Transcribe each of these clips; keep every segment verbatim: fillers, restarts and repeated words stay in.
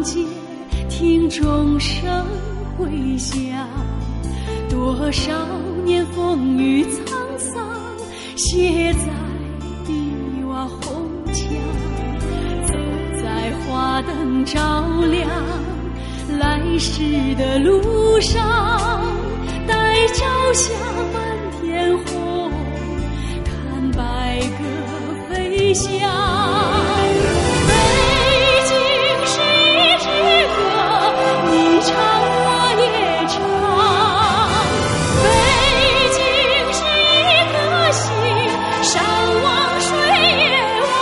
街，听钟声回响，多少年风雨沧桑，写在碧瓦红墙。走在花灯照亮来时的路上，待朝霞满天红，看白鸽飞翔。北京是一支歌，你唱我也唱。北京是一颗心，山望水也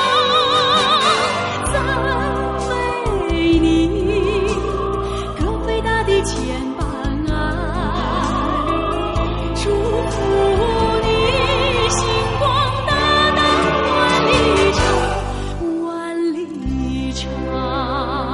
望。赞美你，歌肥大地千般爱，祝福你星光大大万里长，万里长。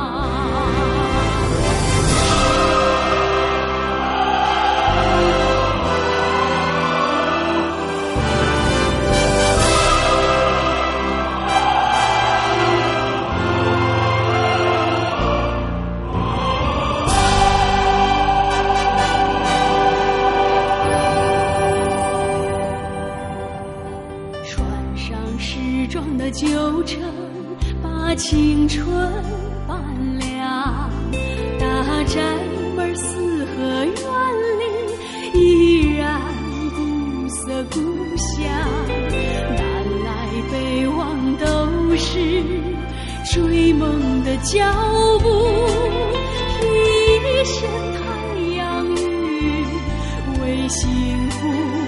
穿上时装的旧城，把青春伴亮。大宅门四合院里依然古色古香，南来北往都是追梦的脚步，一身太阳雨为幸福